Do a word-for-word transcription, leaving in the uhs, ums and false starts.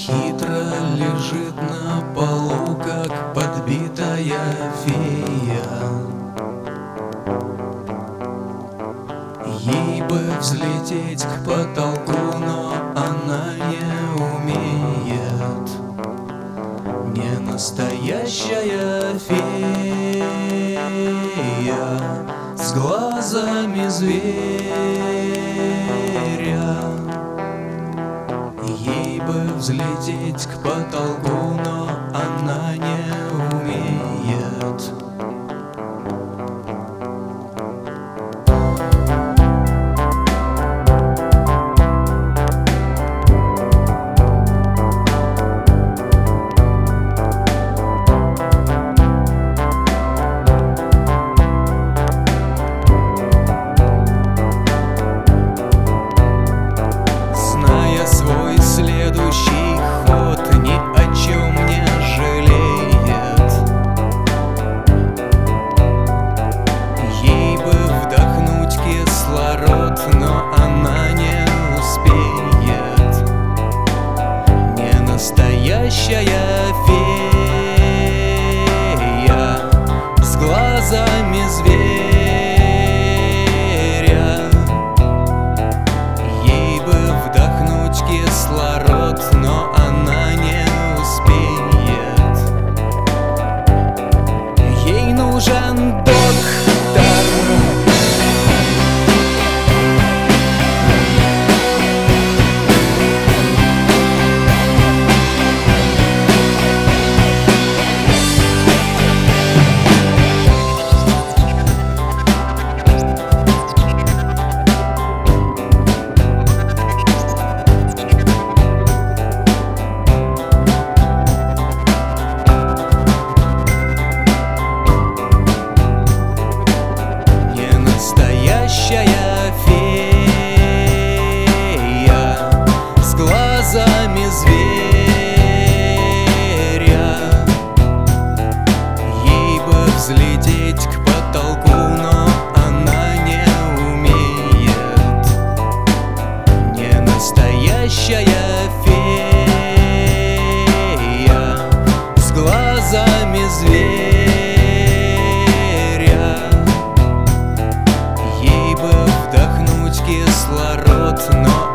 Хитро лежит на полу, как подбитая фея. Ей бы взлететь к потолку, но она не умеет. Не настоящая фея с глазами зверя. Ей бы взлететь к потолку, но она не умеет. Свой следующий ход ни о чем не жалеет. Ей бы вдохнуть кислород, но она не успеет. Не настоящая фея с глазами зверя. Кислород, но она не успеет. Ей нужен доктор. Настоящая фея с глазами зверя. Ей бы взлететь к потолку, но она не умеет. Не настоящая фея с глазами зверя. Вдохнуть кислород, но